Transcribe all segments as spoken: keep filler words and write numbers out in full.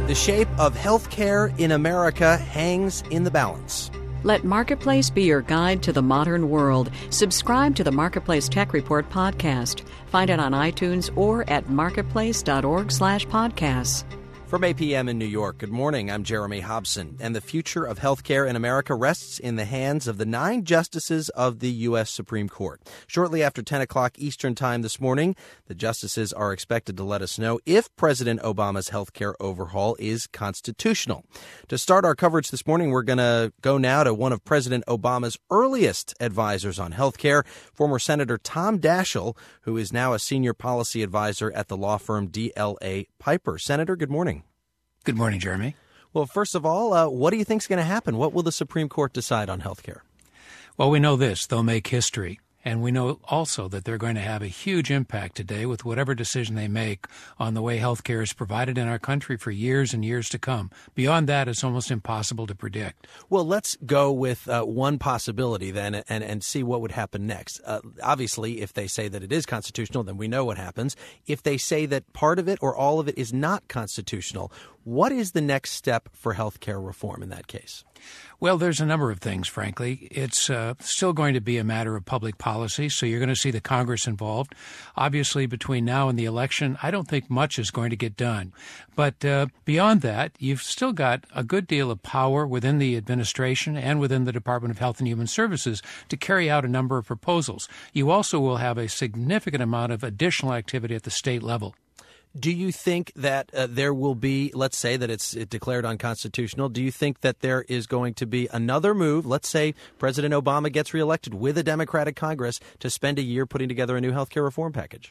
The shape of healthcare in America hangs in the balance. Let Marketplace be your guide to the modern world. Subscribe to the Marketplace Tech Report podcast. Find it on iTunes or at marketplace.org slash podcasts. From A P M in New York, good morning. I'm Jeremy Hobson, and the future of healthcare in America rests in the hands of the nine justices of the U S Supreme Court. Shortly after ten o'clock Eastern Time this morning, the justices are expected to let us know if President Obama's healthcare overhaul is constitutional. To start our coverage this morning, we're going to go now to one of President Obama's earliest advisors on healthcare, former Senator Tom Daschle, who is now a senior policy advisor at the law firm D L A Piper. Senator, good morning. Good morning, Jeremy. Well, first of all, uh, what do you think is going to happen? What will the Supreme Court decide on health care? Well, we know this. They'll make history. And we know also that they're going to have a huge impact today with whatever decision they make on the way health care is provided in our country for years and years to come. Beyond that, it's almost impossible to predict. Well, let's go with uh, one possibility then and, and see what would happen next. Uh, obviously, if they say that it is constitutional, then we know what happens. If they say that part of it or all of it is not constitutional, what is the next step for health care reform in that case? Well, there's a number of things, frankly. It's uh, still going to be a matter of public policy, so you're going to see the Congress involved. Obviously, between now and the election, I don't think much is going to get done. But uh, beyond that, you've still got a good deal of power within the administration and within the Department of Health and Human Services to carry out a number of proposals. You also will have a significant amount of additional activity at the state level. Do you think that uh, there will be, let's say that it's declared unconstitutional, do you think that there is going to be another move, let's say President Obama gets reelected with a Democratic Congress, to spend a year putting together a new health care reform package?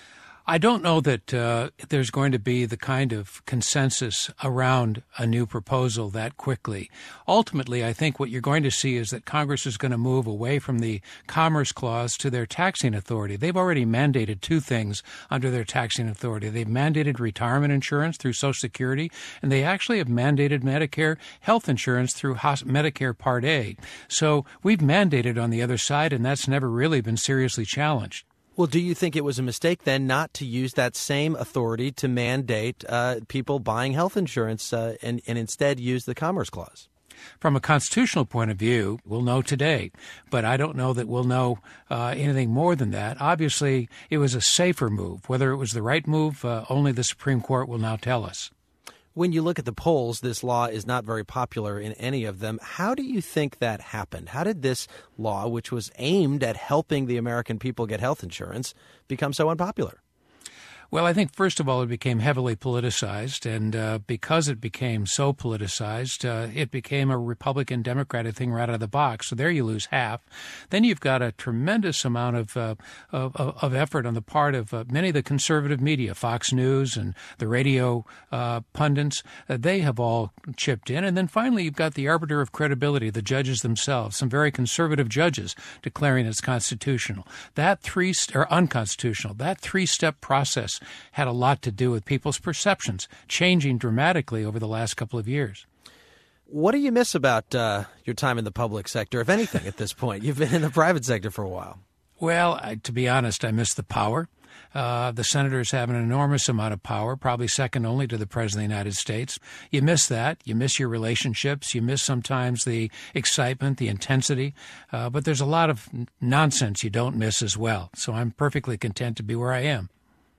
I don't know that uh, there's going to be the kind of consensus around a new proposal that quickly. Ultimately, I think what you're going to see is that Congress is going to move away from the Commerce Clause to their taxing authority. They've already mandated two things under their taxing authority. They've mandated retirement insurance through Social Security, and they actually have mandated Medicare health insurance through Medicare Part A. So we've mandated on the other side, and that's never really been seriously challenged. Well, do you think it was a mistake then not to use that same authority to mandate uh, people buying health insurance uh, and, and instead use the Commerce Clause? From a constitutional point of view, we'll know today, but I don't know that we'll know uh, anything more than that. Obviously, it was a safer move. Whether it was the right move, uh, only the Supreme Court will now tell us. When you look at the polls, this law is not very popular in any of them. How do you think that happened? How did this law, which was aimed at helping the American people get health insurance, become so unpopular? Well, I think, first of all, it became heavily politicized, and uh, because it became so politicized, uh, it became a Republican-Democratic thing right out of the box. So there you lose half. Then you've got a tremendous amount of uh, of, of effort on the part of uh, many of the conservative media, Fox News and the radio uh, pundits. Uh, they have all chipped in. And then finally, you've got the arbiter of credibility, the judges themselves, some very conservative judges declaring it's constitutional. That three or unconstitutional. That three-step process had a lot to do with people's perceptions changing dramatically over the last couple of years. What do you miss about uh, your time in the public sector, if anything, at this point? You've been in the private sector for a while. Well, I, to be honest, I miss the power. Uh, the senators have an enormous amount of power, probably second only to the President of the United States. You miss that. You miss your relationships. You miss sometimes the excitement, the intensity. Uh, but there's a lot of nonsense you don't miss as well. So I'm perfectly content to be where I am.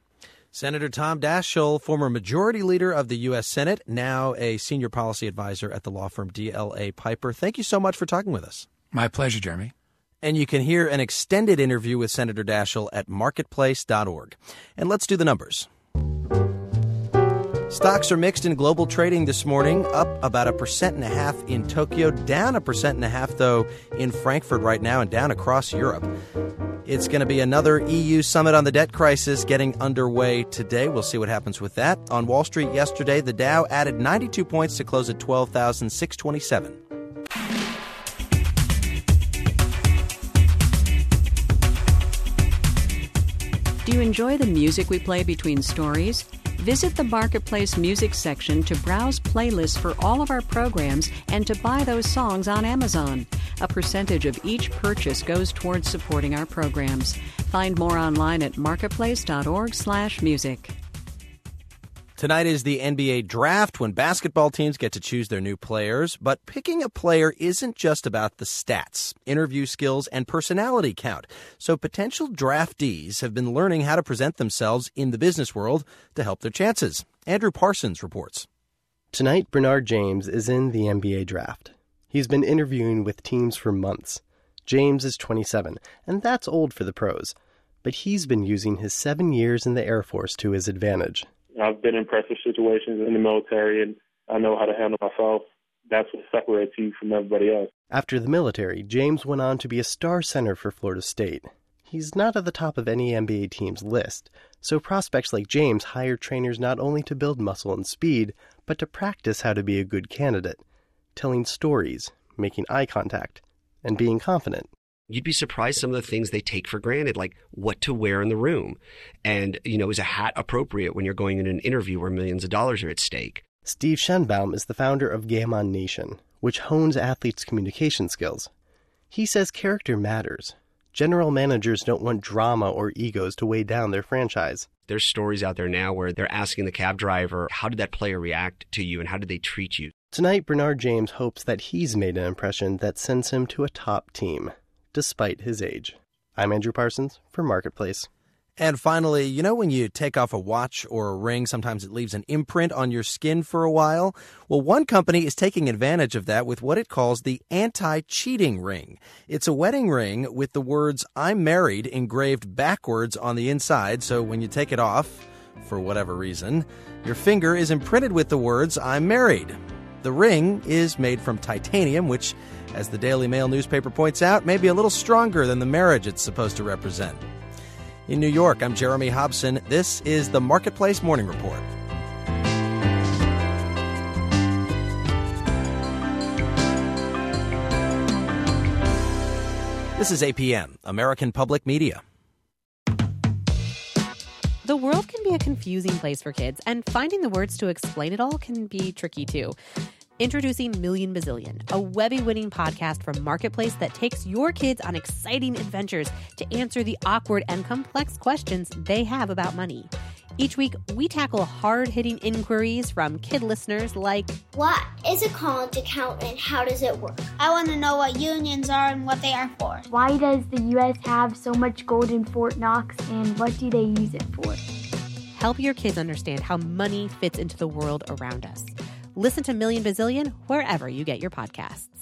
Senator Tom Daschle, former Majority Leader of the U S Senate, now a Senior Policy Advisor at the law firm D L A Piper. Thank you so much for talking with us. My pleasure, Jeremy. And you can hear an extended interview with Senator Daschle at marketplace dot org. And let's do the numbers. Stocks are mixed in global trading this morning, up about a percent and a half in Tokyo, down a percent and a half, though, in Frankfurt right now, and down across Europe. It's going to be another E U summit on the debt crisis getting underway today. We'll see what happens with that. On Wall Street yesterday, the Dow added ninety-two points to close at twelve thousand six hundred twenty-seven. Do you enjoy the music we play between stories? Visit the Marketplace Music section to browse playlists for all of our programs and to buy those songs on Amazon. A percentage of each purchase goes towards supporting our programs. Find more online at marketplace dot org slash music. Tonight is the N B A draft when basketball teams get to choose their new players. But picking a player isn't just about the stats. Interview skills and personality count. So potential draftees have been learning how to present themselves in the business world to help their chances. Andrew Parsons reports. Tonight, Bernard James is in the N B A draft. He's been interviewing with teams for months. James is twenty-seven, and that's old for the pros. But he's been using his seven years in the Air Force to his advantage. I've been in pressure situations in the military, and I know how to handle myself. That's what separates you from everybody else. After the military, James went on to be a star center for Florida State. He's not at the top of any N B A team's list, so prospects like James hire trainers not only to build muscle and speed, but to practice how to be a good candidate, telling stories, making eye contact, and being confident. You'd be surprised some of the things they take for granted, like what to wear in the room. And, you know, is a hat appropriate when you're going in an interview where millions of dollars are at stake? Steve Shenbaum is the founder of Game On Nation, which hones athletes' communication skills. He says character matters. General managers don't want drama or egos to weigh down their franchise. There's stories out there now where they're asking the cab driver, how did that player react to you and how did they treat you? Tonight, Bernard James hopes that he's made an impression that sends him to a top team, despite his age. I'm Andrew Parsons for Marketplace. And finally, you know when you take off a watch or a ring, sometimes it leaves an imprint on your skin for a while? Well, one company is taking advantage of that with what it calls the anti-cheating ring. It's a wedding ring with the words, "I'm married," engraved backwards on the inside, so when you take it off, for whatever reason, your finger is imprinted with the words, "I'm married." The ring is made from titanium, which, as the Daily Mail newspaper points out, may be a little stronger than the marriage it's supposed to represent. In New York, I'm Jeremy Hobson. This is the Marketplace Morning Report. This is A P M, American Public Media. The world can be a confusing place for kids, and finding the words to explain it all can be tricky too. Introducing Million Bazillion, a Webby-winning podcast from Marketplace that takes your kids on exciting adventures to answer the awkward and complex questions they have about money. Each week, we tackle hard-hitting inquiries from kid listeners like, what is a college account and how does it work? I want to know what unions are and what they are for. Why does the U S have so much gold in Fort Knox and what do they use it for? Help your kids understand how money fits into the world around us. Listen to Million Bazillion wherever you get your podcasts.